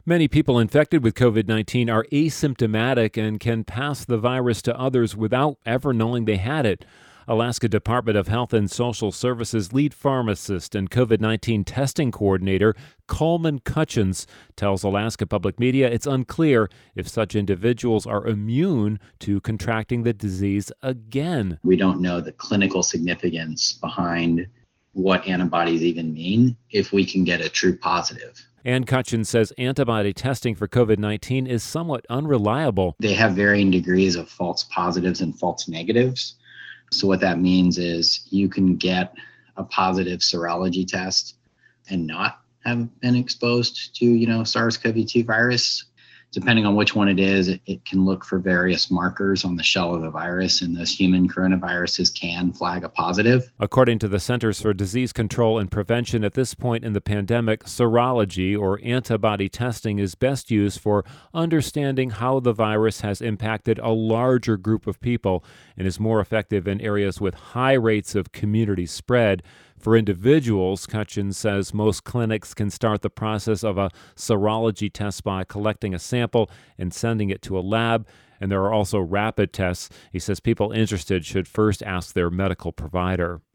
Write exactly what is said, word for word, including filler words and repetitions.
Many people infected with COVID nineteen are asymptomatic and can pass the virus to others without ever knowing they had it. Alaska Department of Health and Social Services lead pharmacist and COVID nineteen testing coordinator Coleman Cutchins tells Alaska Public Media it's unclear if such individuals are immune to contracting the disease again. We don't know the clinical significance behind what antibodies even mean if we can get a true positive. And Cutchins says antibody testing for COVID nineteen is somewhat unreliable. They have varying degrees of false positives and false negatives. So what that means is you can get a positive serology test and not have been exposed to, you know, SARS-C o V two virus. Depending on which one it is, it, it can look for various markers on the shell of the virus, and those human coronaviruses can flag a positive. According to the Centers for Disease Control and Prevention, at this point in the pandemic, serology or antibody testing is best used for understanding how the virus has impacted a larger group of people and is more effective in areas with high rates of community spread. For individuals, Cutchins says most clinics can start the process of a serology test by collecting a sample and sending it to a lab, and there are also rapid tests. He says people interested should first ask their medical provider.